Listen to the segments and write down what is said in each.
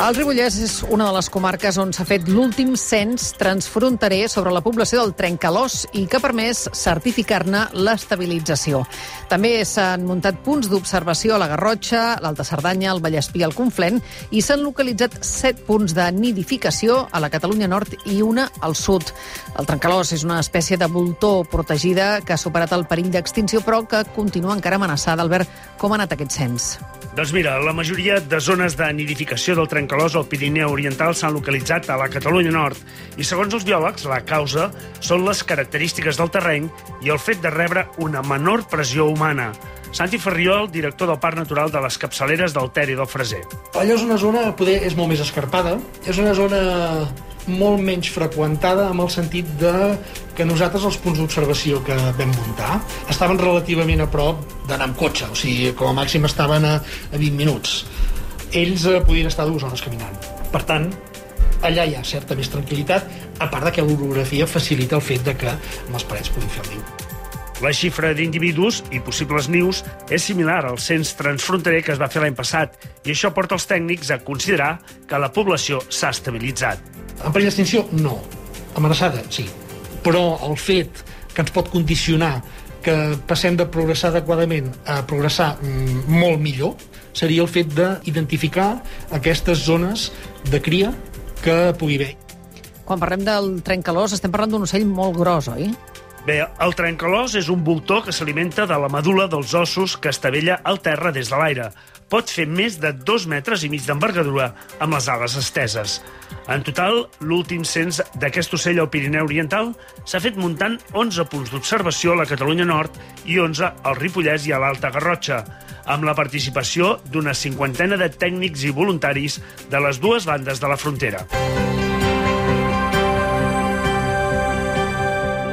El Ripollès és una de les comarques on s'ha fet l'últim cens transfronterer sobre la població del Trencalòs i que ha permès certificar-ne l'estabilització. També s'han muntat punts d'observació a la Garrotxa, l'Alta Cerdanya, el Vallespir i el Conflent i s'han localitzat 7 punts de nidificació a la Catalunya Nord i una al sud. El Trencalòs és una espècie de voltor protegida que ha superat el perill d'extinció però que continua encara amenaçada. Albert, com ha anat aquest cens? Doncs mira, la majoria de zones de nidificació del Trencalòs al Pirineu Oriental s'han localitzat a la Catalunya Nord i, segons els biòlegs, la causa són les característiques del terreny i el fet de rebre una menor pressió humana. Santi Ferriol, director del Parc Natural de les Capçaleres del Ter i del Freser. Allò és una zona, poder és molt més escarpada, és una zona molt menys freqüentada en el sentit de que nosaltres els punts d'observació que vam muntar estaven relativament a prop d'anar amb cotxe, o sigui, com a màxim estaven a 20 minuts. Ells podien estar 2 hores caminant. Per tant, allà hi ha certa més tranquil·litat, a part de que l'orografia facilita el fet de que amb les parets puguin fer el niu. La xifra d'individus i possibles nius és similar al cens transfronterer que es va fer l'any passat i això porta els tècnics a considerar que la població s'ha estabilitzat. En perill d'extinció, no. Amenaçada, sí. Però el fet que ens pot condicionar que passem de progressar adequadament a progressar molt millor seria el fet d'identificar aquestes zones de cria que pugui haver. Quan parlem del Trencalòs estem parlant d'un ocell molt gros, oi? Bé, el trencalòs és un voltor que s'alimenta de la medul·la dels ossos que estavella al terra des de l'aire. Pot fer més de 2,5 metres d'envergadura amb les ales esteses. En total, l'últim cens d'aquest ocell al Pirineu Oriental s'ha fet muntant 11 punts d'observació a la Catalunya Nord i 11 al Ripollès i a l'Alta Garrotxa, amb la participació d'una 50 de tècnics i voluntaris de les dues bandes de la frontera.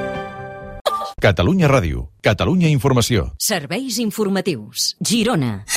Catalunya Ràdio, Catalunya Informació. Serveis informatius. Girona.